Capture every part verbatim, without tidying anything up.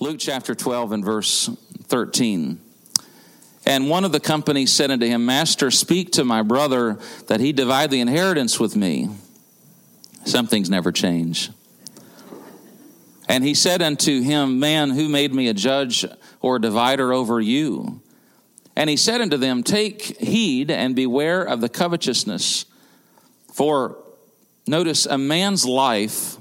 Luke chapter twelve and verse thirteen. And one of the company said unto him, Master, speak to my brother that he divide the inheritance with me. Some things never change. And he said unto him, Man, who made me a judge or a divider over you? And he said unto them, Take heed and beware of the covetousness. For, notice, a man's life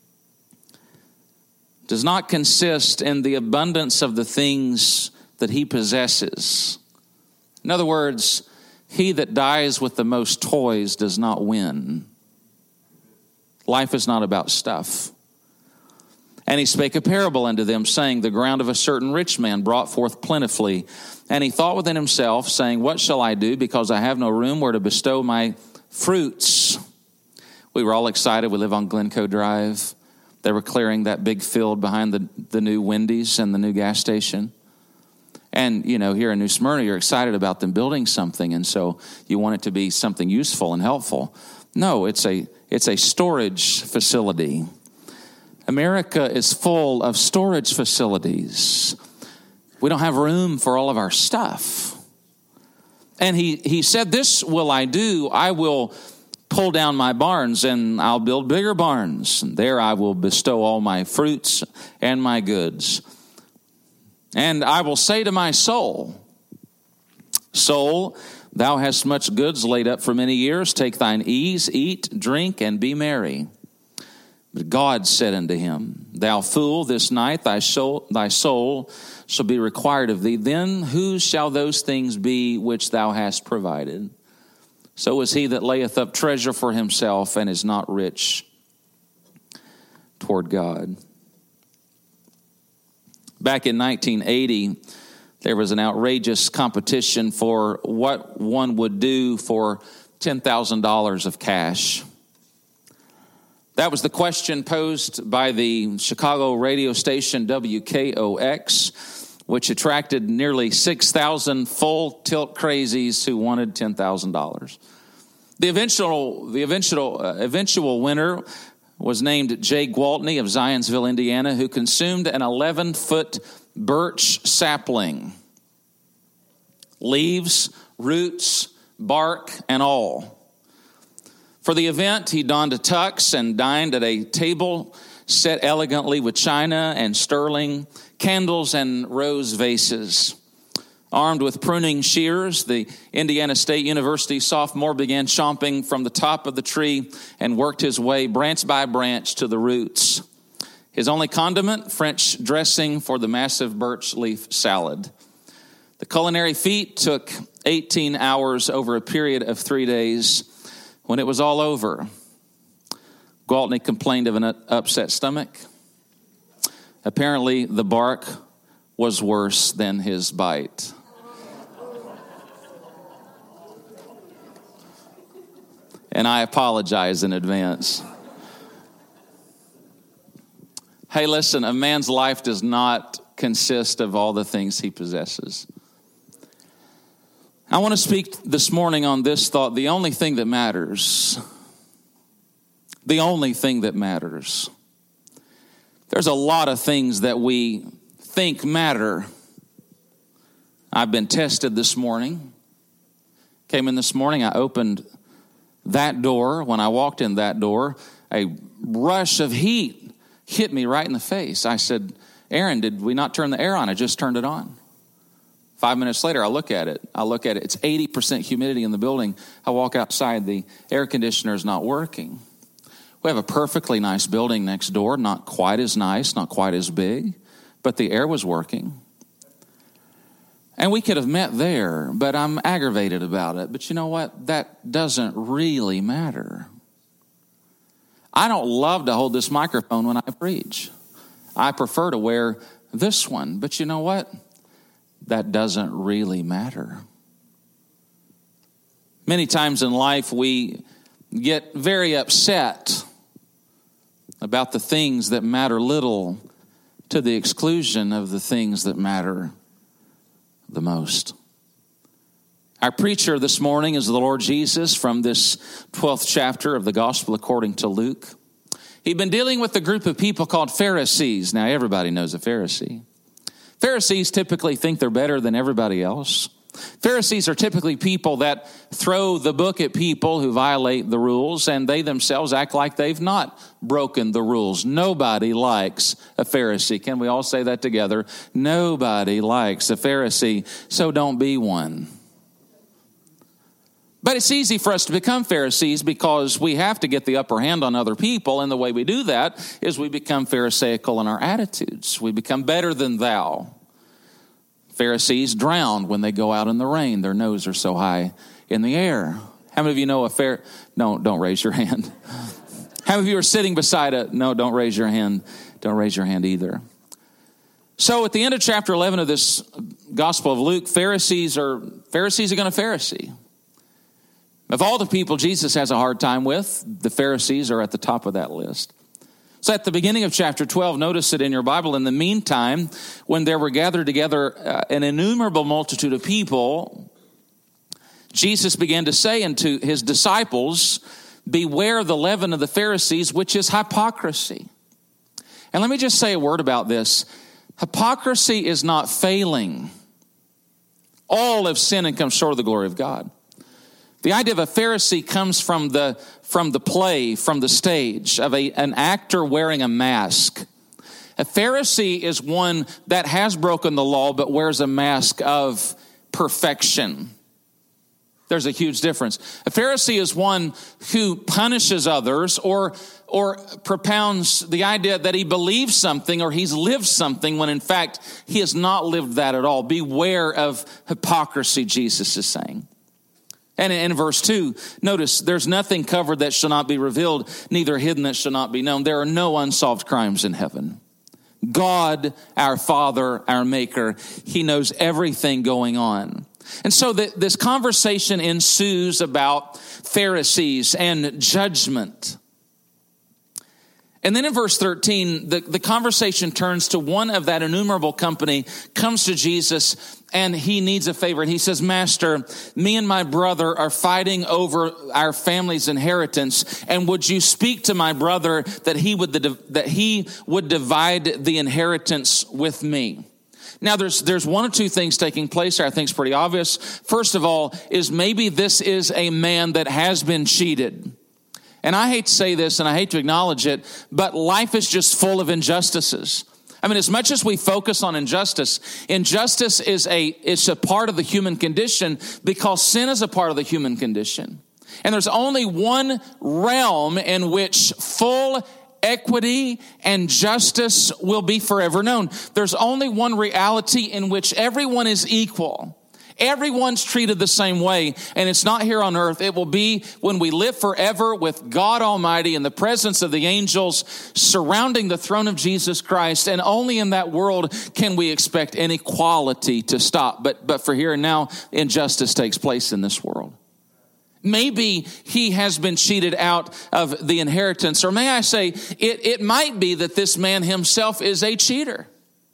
does not consist in the abundance of the things that he possesses. In other words, he that dies with the most toys does not win. Life is not about stuff. And he spake a parable unto them, saying, The ground of a certain rich man brought forth plentifully. And he thought within himself, saying, What shall I do, because I have no room where to bestow my fruits? We were all excited. We live on Glencoe Drive. They were clearing that big field behind the, the new Wendy's and the new gas station. And, you know, here in New Smyrna, you're excited about them building something, and so you want it to be something useful and helpful. No, it's a it's a storage facility. America is full of storage facilities. We don't have room for all of our stuff. And he, he said, This will I do. I will pull down my barns, and I'll build bigger barns. And there I will bestow all my fruits and my goods. And I will say to my soul, Soul, thou hast much goods laid up for many years. Take thine ease, eat, drink, and be merry. But God said unto him, Thou fool, this night thy soul, thy soul shall be required of thee. Then whose shall those things be which thou hast provided? So is he that layeth up treasure for himself and is not rich toward God. Back in nineteen eighty, there was an outrageous competition for what one would do for ten thousand dollars of cash. That was the question posed by the Chicago radio station W K O X, which attracted nearly six thousand full-tilt crazies who wanted ten thousand dollars. The eventual, the eventual, uh, eventual winner was named Jay Gwaltney of Zionsville, Indiana, who consumed an eleven-foot birch sapling. Leaves, roots, bark, and all. For the event, he donned a tux and dined at a table set elegantly with china and sterling, candles and rose vases. Armed with pruning shears, the Indiana State University sophomore began chomping from the top of the tree and worked his way branch by branch to the roots. His only condiment, French dressing for the massive birch leaf salad. The culinary feat took eighteen hours over a period of three days. When it was all over, Gwaltney complained of an upset stomach. Apparently, the bark was worse than his bite. And I apologize in advance. Hey, listen, a man's life does not consist of all the things he possesses. I want to speak this morning on this thought: the only thing that matters, the only thing that matters. There's a lot of things that we think matter. I've been tested this morning. Came in this morning, I opened that door. When I walked in that door, a rush of heat hit me right in the face. I said, Aaron, did we not turn the air on? I just turned it on. Five minutes later, I look at it. I look at it. It's eighty percent humidity in the building. I walk outside. The air conditioner is not working. We have a perfectly nice building next door. Not quite as nice, not quite as big, but the air was working. And we could have met there, but I'm aggravated about it. But you know what? That doesn't really matter. I don't love to hold this microphone when I preach. I prefer to wear this one. But you know what? That doesn't really matter. Many times in life we get very upset about the things that matter little to the exclusion of the things that matter the most. Our preacher this morning is the Lord Jesus from this twelfth chapter of the Gospel according to Luke. He'd been dealing with a group of people called Pharisees. Now everybody knows a Pharisee. Pharisees typically think they're better than everybody else. Pharisees are typically people that throw the book at people who violate the rules, and they themselves act like they've not broken the rules. Nobody likes a Pharisee. Can we all say that together? Nobody likes a Pharisee, so don't be one. But it's easy for us to become Pharisees because we have to get the upper hand on other people, and the way we do that is we become Pharisaical in our attitudes. We become better than thou. Pharisees drown when they go out in the rain. Their noses are so high in the air. How many of you know a Phar... No, don't raise your hand. How many of you are sitting beside a... No, don't raise your hand. Don't raise your hand either. So at the end of chapter eleven of this Gospel of Luke, Pharisees are Pharisees are going to Pharisee. Of all the people Jesus has a hard time with, the Pharisees are at the top of that list. So at the beginning of chapter twelve, notice it in your Bible. In the meantime, when there were gathered together uh, an innumerable multitude of people, Jesus began to say unto his disciples, beware the leaven of the Pharisees, which is hypocrisy. And let me just say a word about this. Hypocrisy is not failing. All have sinned and come short of the glory of God. The idea of a Pharisee comes from the from the play, from the stage, of a, an actor wearing a mask. A Pharisee is one that has broken the law but wears a mask of perfection. There's a huge difference. A Pharisee is one who punishes others or, or propounds the idea that he believes something or he's lived something when in fact he has not lived that at all. Beware of hypocrisy, Jesus is saying. And in verse two, notice, there's nothing covered that shall not be revealed, neither hidden that shall not be known. There are no unsolved crimes in heaven. God, our Father, our Maker, He knows everything going on. And so the, this conversation ensues about Pharisees and judgment. And then in verse thirteen, the, the conversation turns to one of that innumerable company, comes to Jesus, and he needs a favor. And he says, Master, me and my brother are fighting over our family's inheritance. And would you speak to my brother that he would, that he would divide the inheritance with me? Now, there's there's one or two things taking place here I think is pretty obvious. First of all, is maybe this is a man that has been cheated. And I hate to say this and I hate to acknowledge it, but life is just full of injustices. I mean, as much as we focus on injustice, injustice is a, it's a part of the human condition because sin is a part of the human condition. And there's only one realm in which full equity and justice will be forever known. There's only one reality in which everyone is equal. Everyone's treated the same way, and it's not here on earth. It will be when we live forever with God Almighty in the presence of the angels surrounding the throne of Jesus Christ, and only in that world can we expect inequality to stop. But, but for here and now, injustice takes place in this world. Maybe he has been cheated out of the inheritance, or may I say, it, it might be that this man himself is a cheater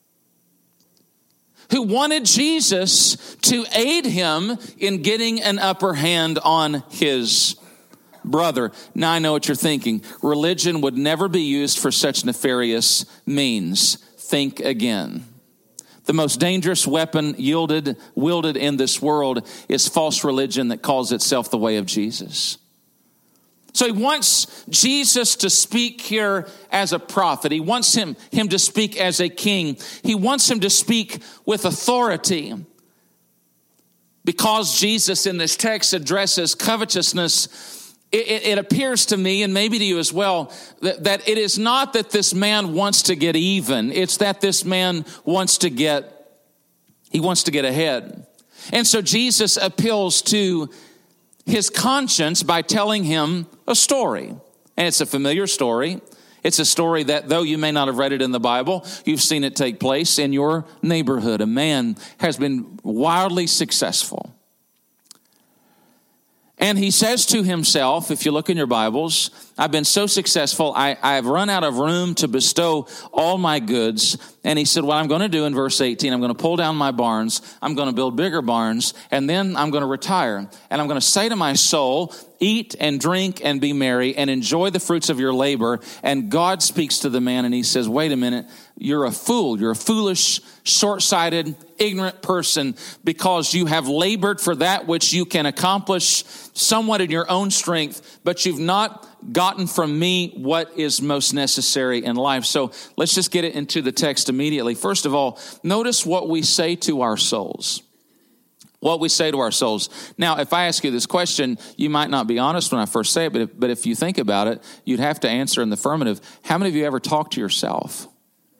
who wanted Jesus to aid him in getting an upper hand on his brother. Now I know what you're thinking. Religion would never be used for such nefarious means. Think again. The most dangerous weapon yielded, wielded in this world is false religion that calls itself the way of Jesus. So he wants Jesus to speak here as a prophet. He wants him, him to speak as a king. He wants him to speak with authority. Because Jesus in this text addresses covetousness, it, it, it appears to me, and maybe to you as well, that, that it is not that this man wants to get even. It's that this man wants to get, he wants to get ahead. And so Jesus appeals to his conscience by telling him a story. And it's a familiar story. It's a story that, though you may not have read it in the Bible, you've seen it take place in your neighborhood. A man has been wildly successful. And he says to himself, if you look in your Bibles, I've been so successful, I, I've run out of room to bestow all my goods. And he said, what I'm going to do in verse eighteen, I'm going to pull down my barns, I'm going to build bigger barns, and then I'm going to retire. And I'm going to say to my soul, eat and drink and be merry and enjoy the fruits of your labor. And God speaks to the man and he says, wait a minute, you're a fool. You're a foolish, short-sighted, ignorant person because you have labored for that which you can accomplish somewhat in your own strength, but you've not gotten from me what is most necessary in life. So let's just get it into the text immediately. First of all, notice what we say to our souls. What we say to our souls. Now, if I ask you this question, you might not be honest when I first say it, but if, but if you think about it, you'd have to answer in the affirmative. How many of you ever talk to yourself?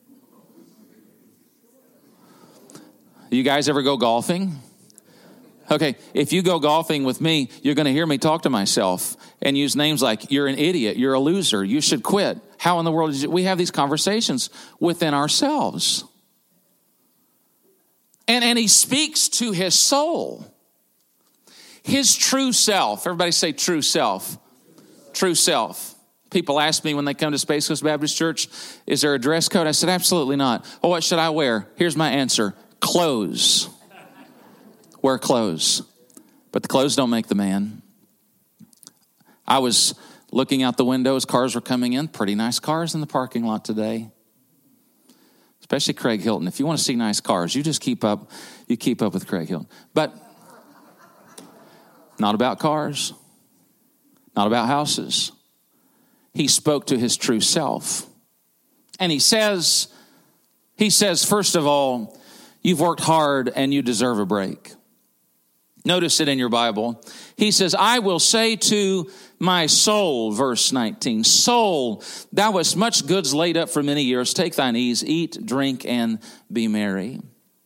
You guys ever go golfing? Okay, if you go golfing with me, you're going to hear me talk to myself and use names like, you're an idiot, you're a loser, you should quit. How in the world did you? We have these conversations within ourselves. And, and he speaks to his soul, his true self. Everybody say true self. True self. People ask me when they come to Space Coast Baptist Church, is there a dress code? I said, absolutely not. Oh, what should I wear? Here's my answer. Clothes. Wear clothes. But the clothes don't make the man. I was looking out the windows. Cars were coming in. Pretty nice cars in the parking lot today. Especially Craig Hilton. If you want to see nice cars, you just keep up. You keep up with Craig Hilton. But not about cars. Not about houses. He spoke to his true self. And he says, he says, first of all, you've worked hard and you deserve a break. Notice it in your Bible. He says, I will say to my soul, verse nineteen, soul, thou hast much goods laid up for many years. Take thine ease, eat, drink, and be merry.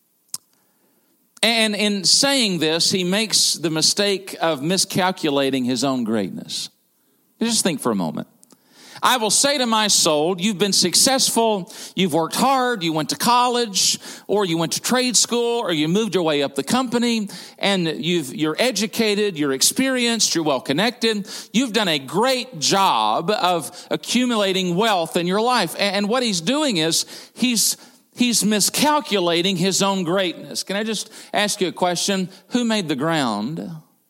And in saying this, he makes the mistake of miscalculating his own greatness. Just think for a moment. I will say to my soul, you've been successful, you've worked hard, you went to college, or you went to trade school, or you moved your way up the company, and you've, you're educated, you're experienced, you're well connected. You've done a great job of accumulating wealth in your life. And what he's doing is he's he's miscalculating his own greatness. Can I just ask you a question? Who made the ground?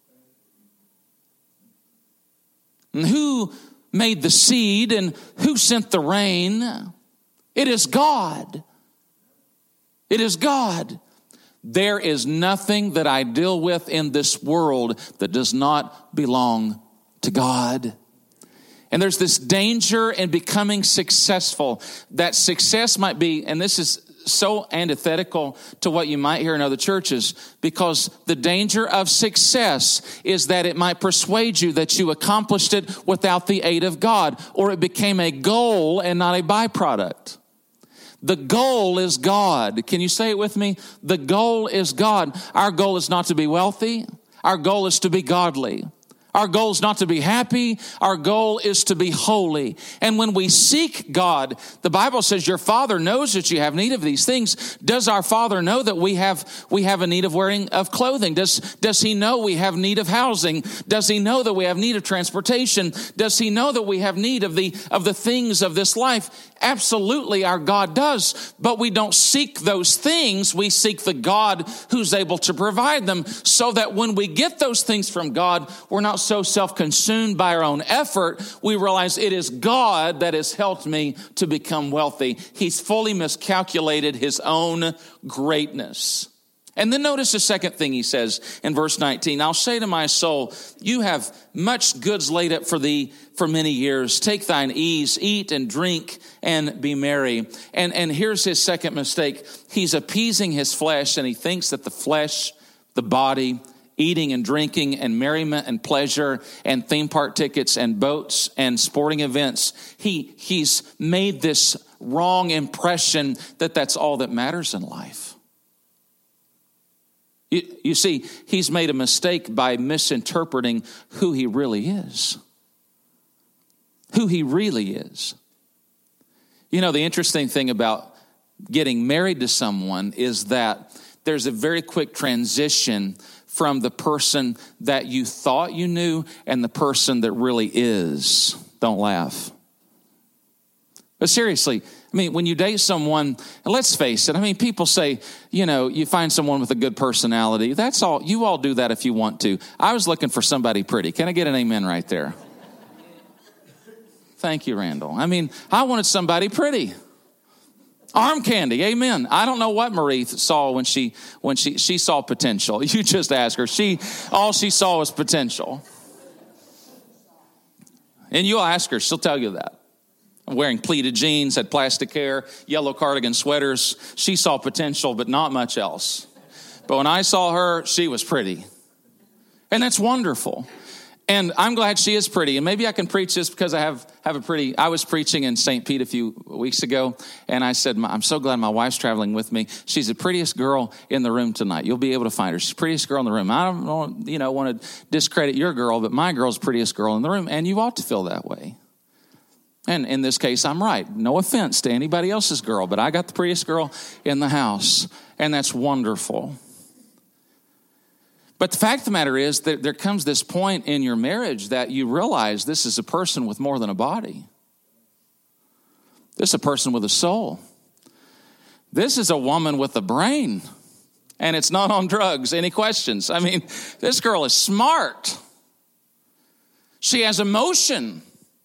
And who made the seed, and who sent the rain? It is God. It is God. There is nothing that I deal with in this world that does not belong to God. And there's this danger in becoming successful. That success might be, and this is so antithetical to what you might hear in other churches, because the danger of success is that it might persuade you that you accomplished it without the aid of God, or it became a goal and not a byproduct. The goal is God. Can you say it with me? The goal is God. Our goal is not to be wealthy. Our goal is to be godly. Our goal is not to be happy. Our goal is to be holy. And when we seek God, the Bible says your Father knows that you have need of these things. Does our Father know that we have we have a need of wearing of clothing? Does, does he know we have need of housing? Does he know that we have need of transportation? Does he know that we have need of the of the things of this life? Absolutely, our God does. But we don't seek those things. We seek the God who's able to provide them, so that when we get those things from God, we're not so self-consumed by our own effort. We realize it is God that has helped me to become wealthy. He's fully miscalculated his own greatness. And then notice the second thing he says in verse nineteen. I'll say to my soul, you have much goods laid up for thee for many years. Take thine ease, eat and drink and be merry. And, and here's his second mistake. He's appeasing his flesh, and he thinks that the flesh, the body, eating and drinking and merriment and pleasure and theme park tickets and boats and sporting events, he he's made this wrong impression that that's all that matters in life. You, you see, he's made a mistake by misinterpreting who he really is. Who he really is. You know, the interesting thing about getting married to someone is that there's a very quick transition from the person that you thought you knew and the person that really is. Don't laugh. But seriously, I mean, when you date someone, and let's face it, I mean, people say, you know, you find someone with a good personality. That's all. You all do that if you want to. I was looking for somebody pretty. Can I get an amen right there? Thank you, Randall. I mean, I wanted somebody pretty. Arm candy, amen. I don't know what Marie saw when she when she she saw potential. You just ask her. She all she saw was potential. And you'll ask her, she'll tell you that. Wearing pleated jeans, had plastic hair, yellow cardigan sweaters. She saw potential, but not much else. But when I saw her, she was pretty. And that's wonderful. And I'm glad she is pretty. And maybe I can preach this because I have, have a pretty, I was preaching in Saint Pete a few weeks ago. And I said, I'm so glad my wife's traveling with me. She's the prettiest girl in the room tonight. You'll be able to find her. She's the prettiest girl in the room. I don't you know, want to discredit your girl, but my girl's the prettiest girl in the room. And you ought to feel that way. And in this case, I'm right. No offense to anybody else's girl, but I got the prettiest girl in the house. And that's wonderful. But the fact of the matter is that there comes this point in your marriage that you realize this is a person with more than a body. This is a person with a soul. This is a woman with a brain. And it's not on drugs. Any questions? I mean, this girl is smart. She has emotion.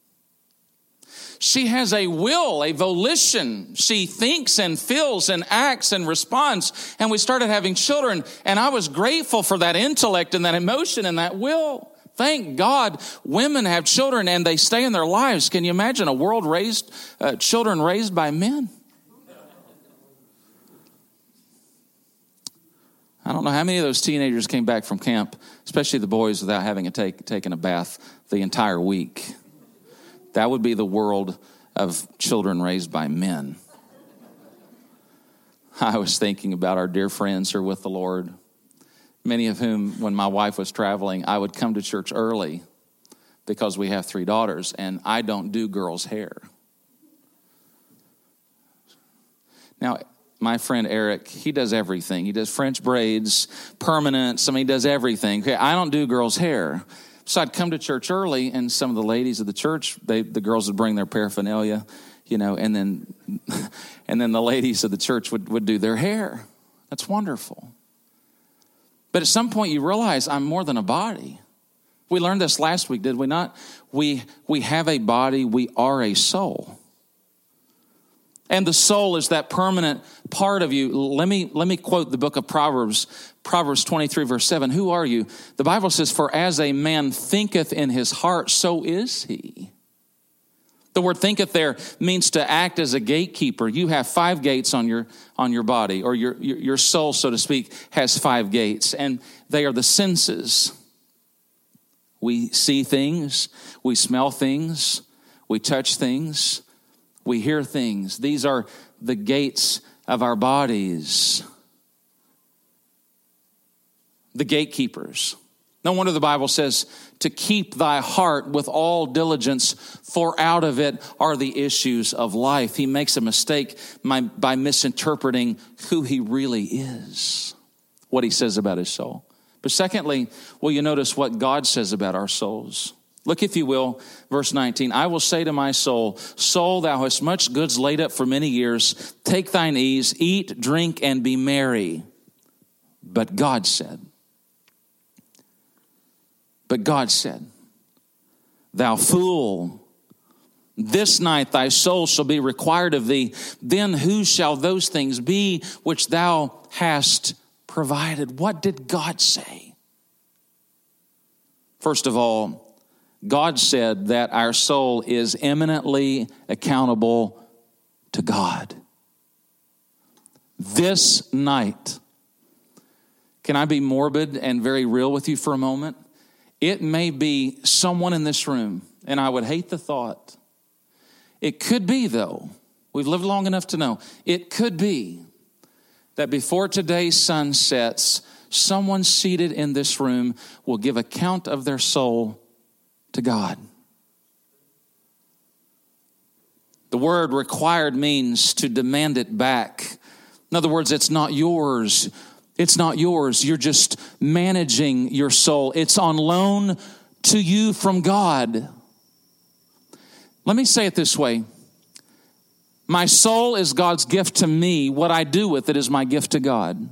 She has a will, a volition. She thinks and feels and acts and responds. And we started having children. And I was grateful for that intellect and that emotion and that will. Thank God women have children and they stay in their lives. Can you imagine a world raised, uh, children raised by men? I don't know how many of those teenagers came back from camp, especially the boys, without having a take, taken a bath the entire week. That would be the world of children raised by men. I was thinking about our dear friends who are with the Lord, many of whom, when my wife was traveling, I would come to church early because we have three daughters, and I don't do girls' hair. Now, my friend Eric, he does everything. He does French braids, permanents. I mean, he does everything. Okay, I don't do girls' hair. So I'd come to church early, and some of the ladies of the church, they, the girls would bring their paraphernalia, you know, and then and then the ladies of the church would, would do their hair. That's wonderful. But at some point you realize I'm more than a body. We learned this last week, did we not? We we have a body, we are a soul. And the soul is that permanent part of you. Let me let me quote the book of Proverbs, Proverbs twenty-three, verse seven. Who are you? The Bible says, for as a man thinketh in his heart, so is he. The word thinketh there means to act as a gatekeeper. You have five gates on your on your body, or your, your, your soul, so to speak, has five gates. And they are the senses. We see things, we smell things, we touch things, we hear things. These are the gates of our bodies. The gatekeepers. No wonder the Bible says to keep thy heart with all diligence, for out of it are the issues of life. He makes a mistake by misinterpreting who he really is, what he says about his soul. But secondly, will you notice what God says about our souls? Look, if you will, verse nineteen, I will say to my soul, soul, thou hast much goods laid up for many years. Take thine ease, eat, drink, and be merry. But God said, but God said, thou fool, this night thy soul shall be required of thee. Then who shall those things be which thou hast provided? What did God say? First of all, God said that our soul is eminently accountable to God. This night, can I be morbid and very real with you for a moment? It may be someone in this room, and I would hate the thought. It could be, though, we've lived long enough to know, it could be that before today's sun sets, someone seated in this room will give account of their soul to God. The word required means to demand it back. In other words, it's not yours. It's not yours. You're just managing your soul. It's on loan to you from God. Let me say it this way. My soul is God's gift to me. What I do with it is my gift to God.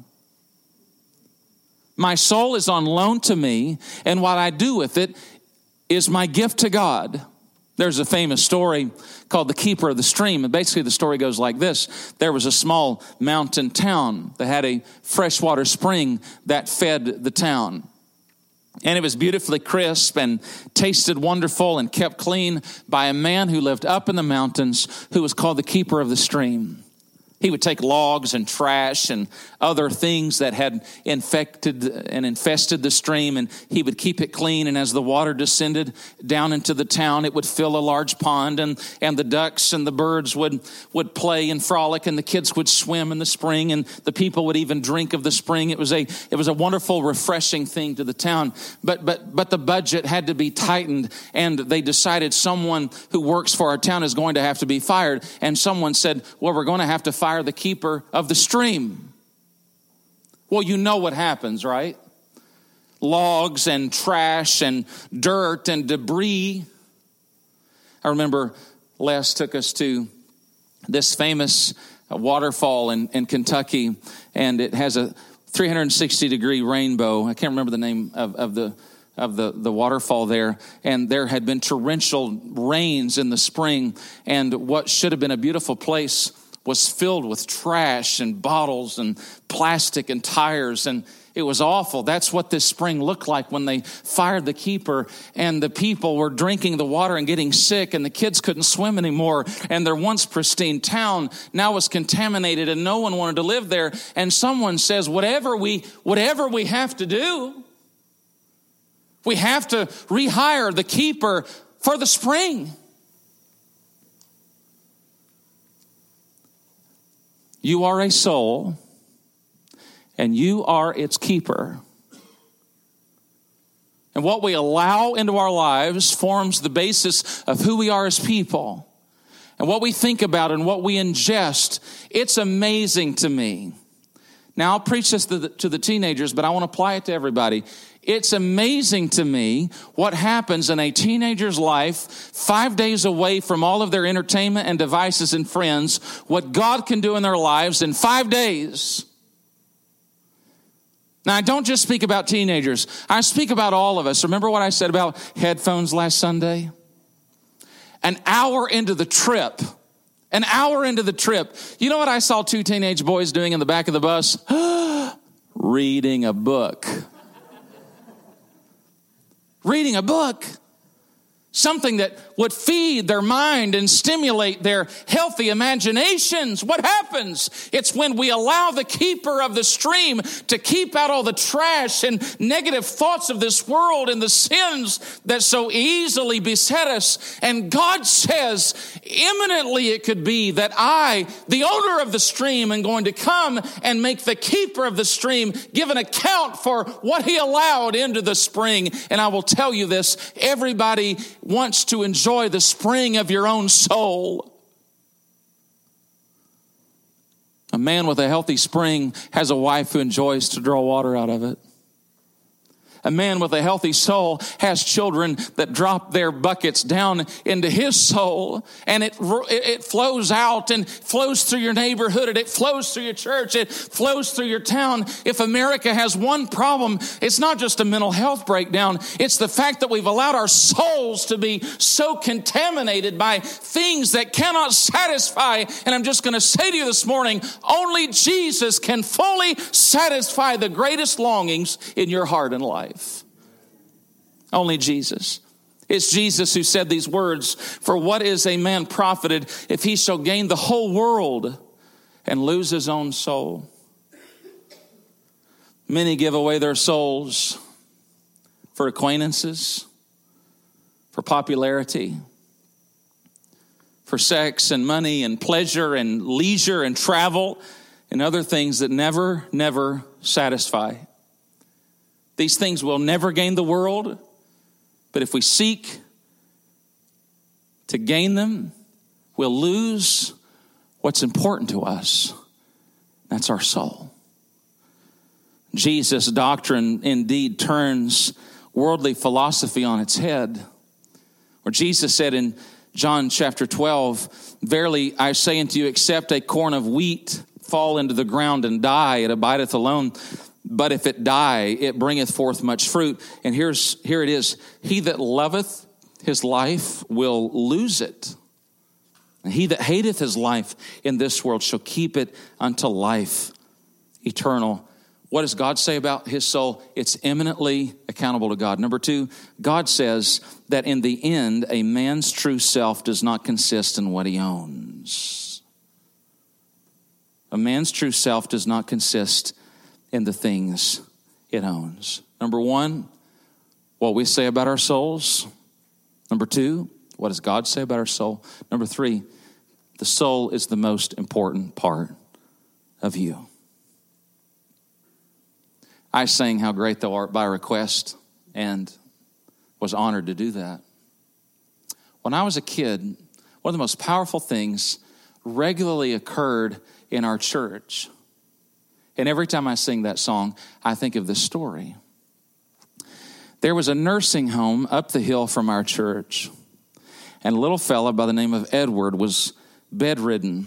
My soul is on loan to me, and what I do with it is my gift to God. There's a famous story called The Keeper of the Stream, and basically the story goes like this. There was a small mountain town that had a freshwater spring that fed the town. And it was beautifully crisp and tasted wonderful and kept clean by a man who lived up in the mountains who was called the Keeper of the Stream. He would take logs and trash and other things that had infected and infested the stream, and he would keep it clean. And as the water descended down into the town, it would fill a large pond, and, and the ducks and the birds would, would play and frolic, and the kids would swim in the spring, and the people would even drink of the spring. It was a it was a wonderful, refreshing thing to the town. But but but the budget had to be tightened, and they decided someone who works for our town is going to have to be fired. And someone said, well, we're going to have to fire the keeper of the stream. Well, you know what happens, right? Logs and trash and dirt and debris. I remember Les took us to this famous waterfall in, in Kentucky, and it has a three hundred sixty degree rainbow. I can't remember the name of, of the of the, the waterfall there, and there had been torrential rains in the spring, and what should have been a beautiful place was filled with trash and bottles and plastic and tires, and it was awful. That's what this spring looked like when they fired the keeper, and the people were drinking the water and getting sick, and the kids couldn't swim anymore, and their once pristine town now was contaminated, and no one wanted to live there. And someone says, whatever we, whatever we have to do, we have to rehire the keeper for the spring. You are a soul, and you are its keeper. And what we allow into our lives forms the basis of who we are as people. And what we think about and what we ingest, it's amazing to me. Now, I'll preach this to the, to the teenagers, but I want to apply it to everybody. It's amazing to me what happens in a teenager's life, five days away from all of their entertainment and devices and friends, what God can do in their lives in five days. Now, I don't just speak about teenagers. I speak about all of us. Remember what I said about headphones last Sunday? An hour into the trip, an hour into the trip, you know what I saw two teenage boys doing in the back of the bus? Reading a book. Reading a book. Something that would feed their mind and stimulate their healthy imaginations. What happens? It's when we allow the keeper of the stream to keep out all the trash and negative thoughts of this world and the sins that so easily beset us. And God says, imminently it could be that I, the owner of the stream, am going to come and make the keeper of the stream give an account for what he allowed into the spring. And I will tell you this, everybody wants to enjoy the spring of your own soul. A man with a healthy spring has a wife who enjoys to draw water out of it. A man with a healthy soul has children that drop their buckets down into his soul, and it it flows out and flows through your neighborhood, and it flows through your church, it flows through your town. If America has one problem, it's not just a mental health breakdown, it's the fact that we've allowed our souls to be so contaminated by things that cannot satisfy. And I'm just going to say to you this morning, only Jesus can fully satisfy the greatest longings in your heart and life. Only Jesus. It's Jesus who said these words, for what is a man profited if he shall gain the whole world and lose his own soul? Many give away their souls for acquaintances, for popularity, for sex and money and pleasure and leisure and travel and other things that never, never satisfy. These things will never gain the world, but if we seek to gain them, we'll lose what's important to us. That's our soul. Jesus' doctrine indeed turns worldly philosophy on its head. Where Jesus said in John chapter twelve, verily I say unto you, except a corn of wheat fall into the ground and die, it abideth alone. But if it die, it bringeth forth much fruit. And here's here it is. He that loveth his life will lose it. And he that hateth his life in this world shall keep it unto life eternal. What does God say about his soul? It's eminently accountable to God. Number two, God says that in the end, a man's true self does not consist in what he owns. A man's true self does not consist in the things it owns. Number one, what we say about our souls. Number two, what does God say about our soul? Number three, the soul is the most important part of you. I sang How Great Thou Art by request and was honored to do that. When I was a kid, one of the most powerful things regularly occurred in our church. And every time I sing that song, I think of this story. There was a nursing home up the hill from our church, and a little fella by the name of Edward was bedridden.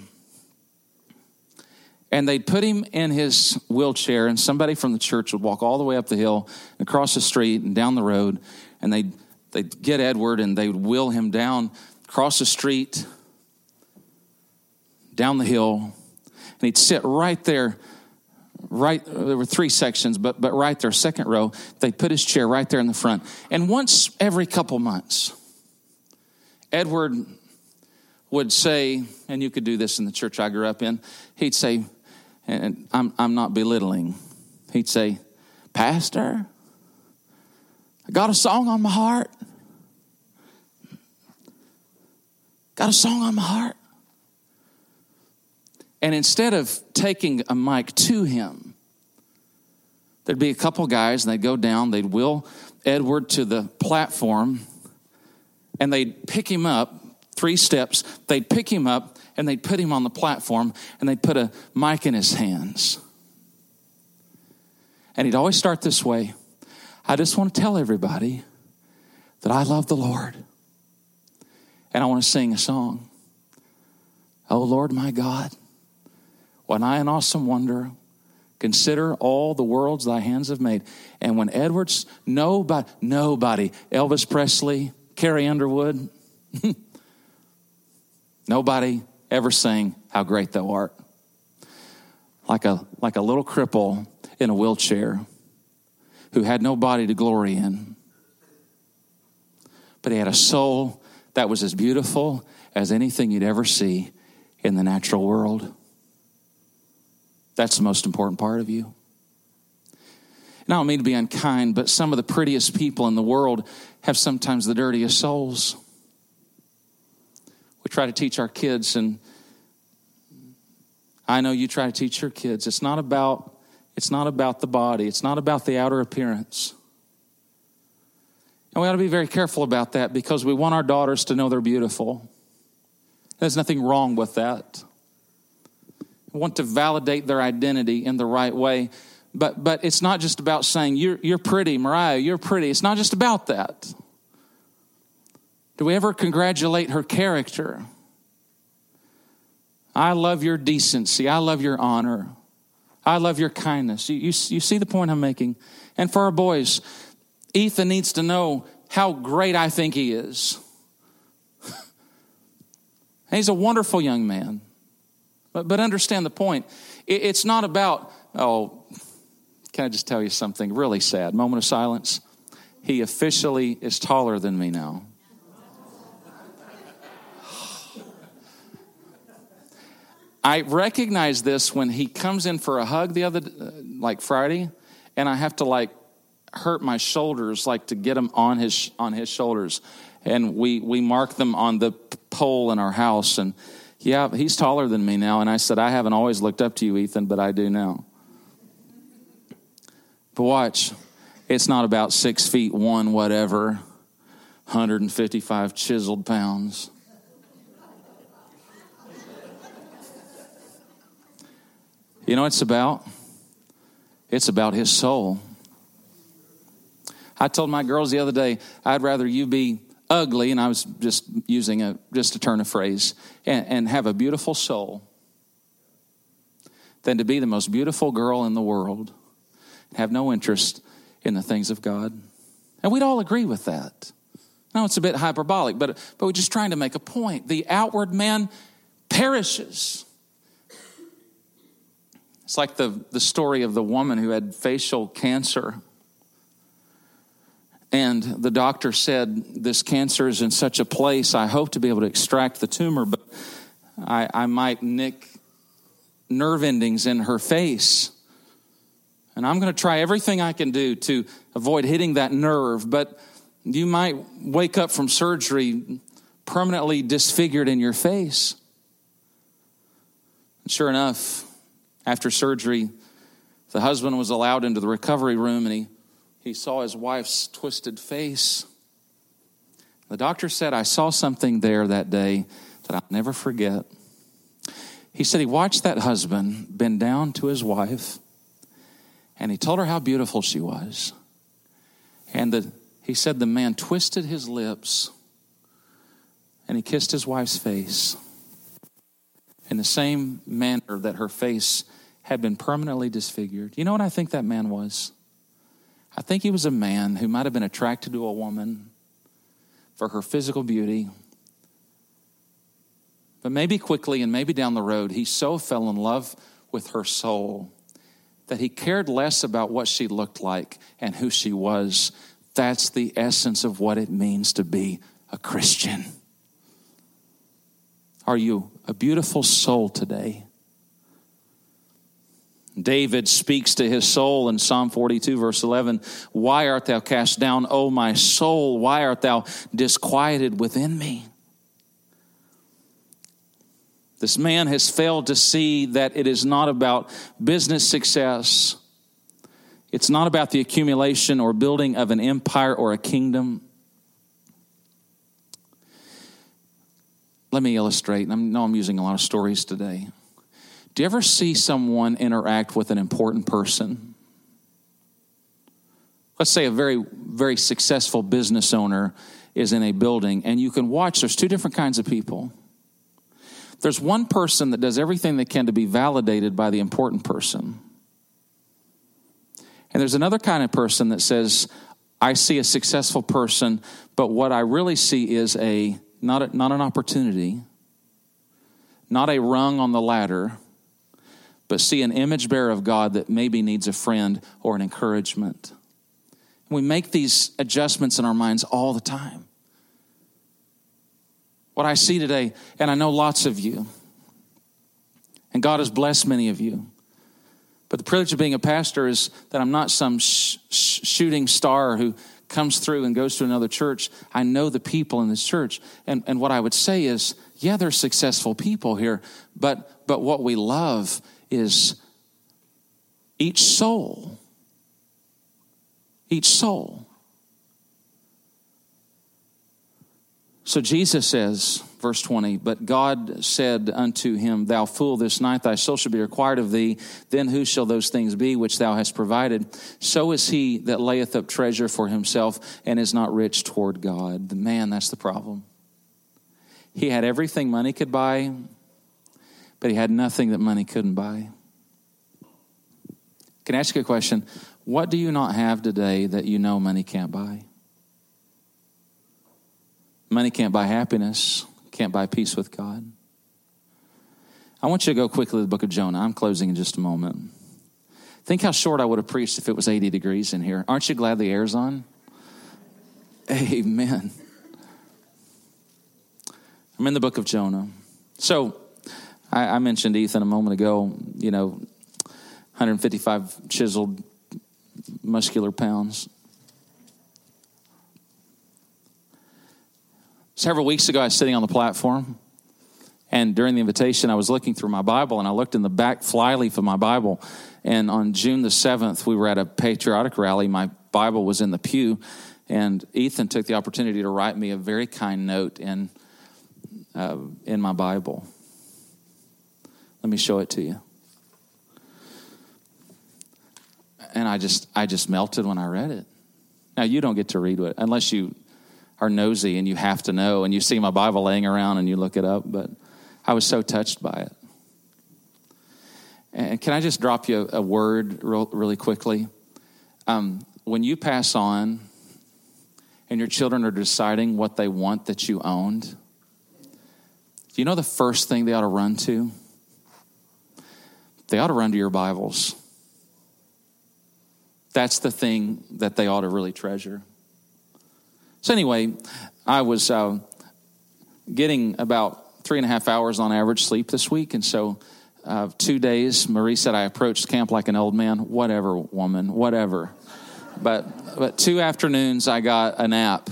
And they'd put him in his wheelchair, and somebody from the church would walk all the way up the hill and across the street and down the road, and they'd, they'd get Edward and they would wheel him down, across the street, down the hill, and he'd sit right there. Right, there were three sections, but but right there, second row, they put his chair right there in the front. And once every couple months, Edward would say, and you could do this in the church I grew up in, he'd say, and I'm I'm not belittling, he'd say, Pastor, I got a song on my heart. Got a song on my heart. And instead of taking a mic to him, there'd be a couple guys, and they'd go down, they'd wheel Edward to the platform, and they'd pick him up, three steps, they'd pick him up, and they'd put him on the platform, and they'd put a mic in his hands. And he'd always start this way: I just want to tell everybody that I love the Lord, and I want to sing a song. Oh, Lord, my God, when I in awesome wonder consider all the worlds thy hands have made. And when Edwards, nobody, nobody, Elvis Presley, Carrie Underwood, nobody ever sang How Great Thou Art. Like a, like a little cripple in a wheelchair who had no body to glory in. But he had a soul that was as beautiful as anything you'd ever see in the natural world. That's the most important part of you. And I don't mean to be unkind, but some of the prettiest people in the world have sometimes the dirtiest souls. We try to teach our kids, and I know you try to teach your kids. It's not about, it's not about the body. It's not about the outer appearance. And we ought to be very careful about that because we want our daughters to know they're beautiful. There's nothing wrong with that. We want to validate their identity in the right way. But but it's not just about saying, you're, you're pretty, Mariah, you're pretty. It's not just about that. Do we ever congratulate her character? I love your decency. I love your honor. I love your kindness. You, you, you see the point I'm making? And for our boys, Ethan needs to know how great I think he is. He's a wonderful young man. But, but understand the point. It, it's not about, oh, can I just tell you something really sad? Moment of silence. He officially is taller than me now. I recognize this when he comes in for a hug the other, uh, like Friday, and I have to like hurt my shoulders, like to get him on his on his shoulders, and we we mark them on the pole in our house. And yeah, he's taller than me now. And I said, I haven't always looked up to you, Ethan, but I do now. But watch, it's not about six feet one, whatever, one hundred fifty-five chiseled pounds. You know what it's about? It's about his soul. I told my girls the other day, I'd rather you be ugly, and I was just using a just a turn of phrase, and, and have a beautiful soul than to be the most beautiful girl in the world, have no interest in the things of God. And we'd all agree with that. Now, it's a bit hyperbolic, but, but we're just trying to make a point. The outward man perishes. It's like the, the story of the woman who had facial cancer. And the doctor said, this cancer is in such a place, I hope to be able to extract the tumor, but I, I might nick nerve endings in her face. And I'm going to try everything I can do to avoid hitting that nerve, but you might wake up from surgery permanently disfigured in your face. And sure enough, after surgery, the husband was allowed into the recovery room, and he, he saw his wife's twisted face. The doctor said, I saw something there that day that I'll never forget. He said he watched that husband bend down to his wife, and he told her how beautiful she was. And the, he said the man twisted his lips, and he kissed his wife's face in the same manner that her face had been permanently disfigured. You know what I think that man was? I think he was a man who might have been attracted to a woman for her physical beauty. But maybe quickly and maybe down the road, he so fell in love with her soul that he cared less about what she looked like and who she was. That's the essence of what it means to be a Christian. Are you a beautiful soul today? David speaks to his soul in Psalm forty-two, verse eleven. Why art thou cast down, O my soul? Why art thou disquieted within me? This man has failed to see that it is not about business success. It's not about the accumulation or building of an empire or a kingdom. Let me illustrate. I know I'm using a lot of stories today. Do you ever see someone interact with an important person? Let's say a very, very successful business owner is in a building, and you can watch, there's two different kinds of people. There's one person that does everything they can to be validated by the important person. And there's another kind of person that says, I see a successful person, but what I really see is a not, a, not an opportunity, not a rung on the ladder, but see an image bearer of God that maybe needs a friend or an encouragement. And we make these adjustments in our minds all the time. What I see today, and I know lots of you, and God has blessed many of you, but the privilege of being a pastor is that I'm not some sh- sh- shooting star who comes through and goes to another church. I know the people in this church, and, and what I would say is, yeah, there's successful people here, but but what we love is each soul, each soul. So Jesus says, verse twenty, but God said unto him, thou fool, this night thy soul shall be required of thee. Then whose shall those things be which thou hast provided? So is he that layeth up treasure for himself and is not rich toward God. Man, that's the problem. He had everything money could buy, but he had nothing that money couldn't buy. Can I ask you a question? What do you not have today that you know money can't buy? Money can't buy happiness, can't buy peace with God. I want you to go quickly to the book of Jonah. I'm closing in just a moment. Think how short I would have preached if it was eighty degrees in here. Aren't you glad the air's on? Amen. I'm in the book of Jonah. So, I, I mentioned Ethan a moment ago, you know, one hundred fifty-five chiseled muscular pounds. Several weeks ago, I was sitting on the platform, and during the invitation, I was looking through my Bible, and I looked in the back flyleaf of my Bible, and on June the seventh, we were at a patriotic rally. My Bible was in the pew, and Ethan took the opportunity to write me a very kind note in, uh, in my Bible. Let me show it to you. And I just I just melted when I read it. Now, you don't get to read it unless you... are nosy and you have to know, and you see my Bible laying around and you look it up, but I was so touched by it. And can I just drop you a, a word real, really quickly? Um, when you pass on and your children are deciding what they want that you owned, do you know the first thing they ought to run to? They ought to run to your Bibles. That's the thing that they ought to really treasure. So anyway, I was uh, getting about three and a half hours on average sleep this week. And so uh, two days, Marie said I approached camp like an old man. Whatever, woman, whatever. But, but two afternoons, I got a nap.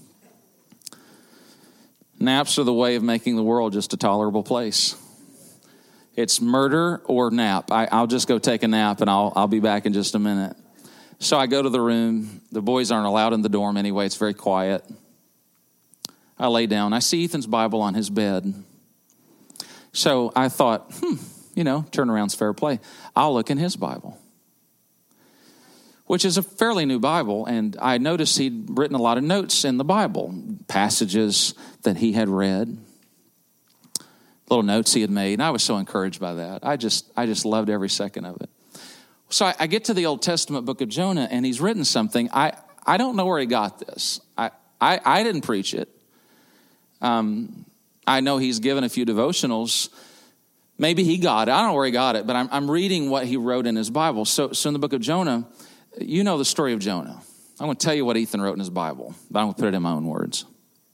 Naps are the way of making the world just a tolerable place. It's murder or nap. I, I'll just go take a nap, and I'll I'll be back in just a minute. So I go to the room. The boys aren't allowed in the dorm anyway. It's very quiet. I lay down. I see Ethan's Bible on his bed. So I thought, hmm, you know, turnaround's fair play. I'll look in his Bible, which is a fairly new Bible. And I noticed he'd written a lot of notes in the Bible, passages that he had read, little notes he had made. And I was so encouraged by that. I just, I just loved every second of it. So I, I get to the Old Testament book of Jonah, and he's written something. I, I don't know where he got this. I, I, I didn't preach it. Um, I know he's given a few devotionals. Maybe he got it. I don't know where he got it, but I'm, I'm reading what he wrote in his Bible. So, so in the book of Jonah, you know the story of Jonah. I'm going to tell you what Ethan wrote in his Bible, but I'm going to put it in my own words.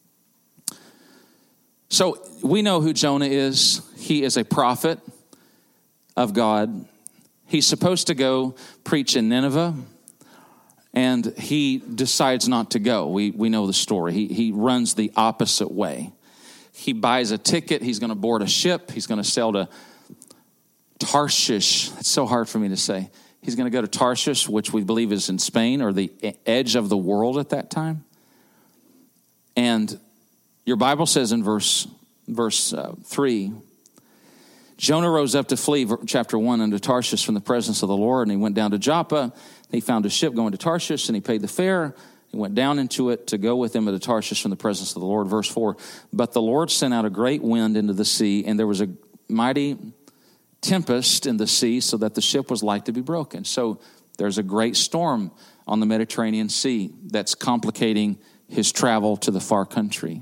So we know who Jonah is. He is a prophet of God. He's supposed to go preach in Nineveh, and he decides not to go. We we know the story. He he runs the opposite way. He buys a ticket. He's going to board a ship. He's going to sail to Tarshish. It's so hard for me to say. He's going to go to Tarshish, which we believe is in Spain, or the edge of the world at that time. And your Bible says in verse verse uh, three, Jonah rose up to flee, chapter one, unto Tarshish from the presence of the Lord, and he went down to Joppa. He found a ship going to Tarshish, and he paid the fare. He went down into it to go with him into Tarshish from the presence of the Lord. Verse four, but the Lord sent out a great wind into the sea, and there was a mighty tempest in the sea, so that the ship was like to be broken. So there's a great storm on the Mediterranean Sea that's complicating his travel to the far country.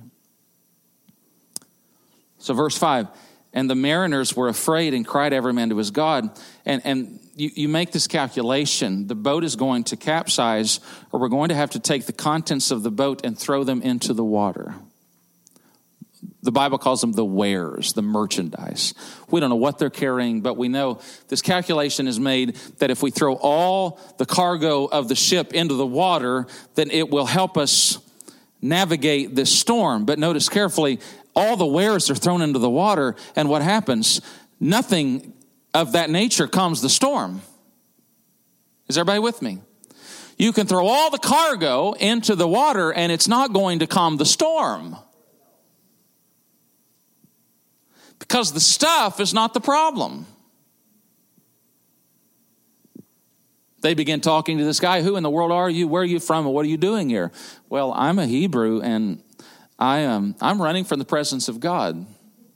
So verse five, and the mariners were afraid and cried every man to his God. And, and you, you make this calculation. The boat is going to capsize, or we're going to have to take the contents of the boat and throw them into the water. The Bible calls them the wares, the merchandise. We don't know what they're carrying, but we know this calculation is made that if we throw all the cargo of the ship into the water, then it will help us navigate this storm. But notice carefully, all the wares are thrown into the water, and what happens? Nothing of that nature calms the storm. Is everybody with me? You can throw all the cargo into the water, and it's not going to calm the storm. Because the stuff is not the problem. They begin talking to this guy. Who in the world are you? Where are you from? And what are you doing here? Well, I'm a Hebrew, and I am I'm running from the presence of God.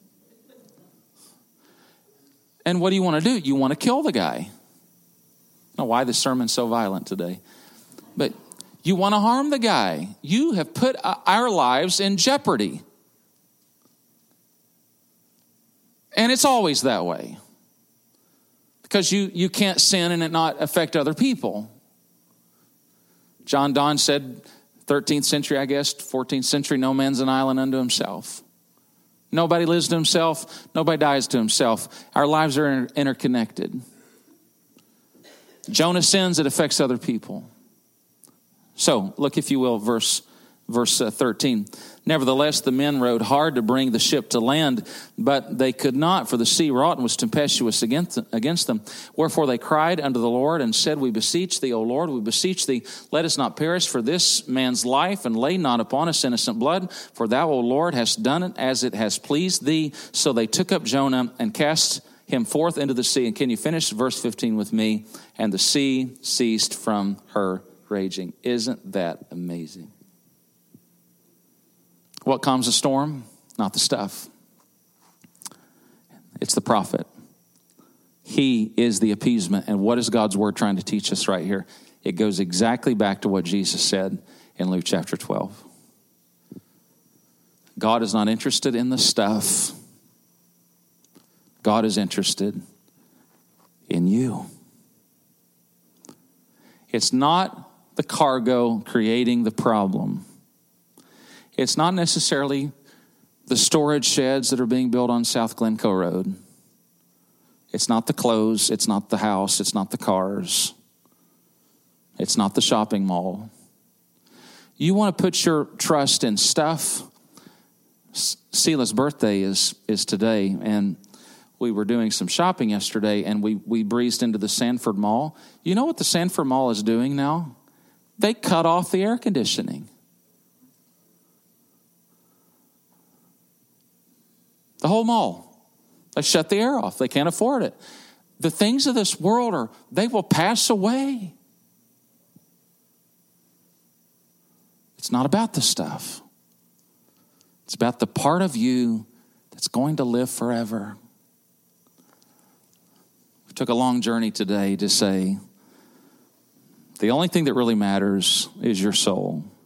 And what do you want to do? You want to kill the guy. I don't know why this sermon's so violent today. But you want to harm the guy. You have put our lives in jeopardy. And it's always that way. Because you, you can't sin and it not affect other people. John Donne said, thirteenth century, I guess, fourteenth century, no man's an island unto himself. Nobody lives to himself. Nobody dies to himself. Our lives are inter- interconnected. Jonah sins, it affects other people. So, look, if you will, verse Verse thirteen, nevertheless, the men rowed hard to bring the ship to land, but they could not, for the sea wrought and was tempestuous against, against them. Wherefore they cried unto the Lord and said, we beseech thee, O Lord, we beseech thee, let us not perish for this man's life, and lay not upon us innocent blood, for thou, O Lord, hast done it as it has pleased thee. So they took up Jonah and cast him forth into the sea. And can you finish verse fifteen with me? And the sea ceased from her raging. Isn't that amazing? What calms the storm? Not the stuff. It's the prophet. He is the appeasement. And what is God's word trying to teach us right here? It goes exactly back to what Jesus said in Luke chapter twelve. God is not interested in the stuff. God is interested in you. It's not the cargo creating the problem. It's not necessarily the storage sheds that are being built on South Glencoe Road. It's not the clothes. It's not the house. It's not the cars. It's not the shopping mall. You want to put your trust in stuff. Sela's birthday is, is today, and we were doing some shopping yesterday, and we, we breezed into the Sanford Mall. You know what the Sanford Mall is doing now? They cut off the air conditioning. The whole mall. They shut the air off. They can't afford it. The things of this world are, they will pass away. It's not about the stuff. It's about the part of you that's going to live forever. We took a long journey today to say, the only thing that really matters is your soul.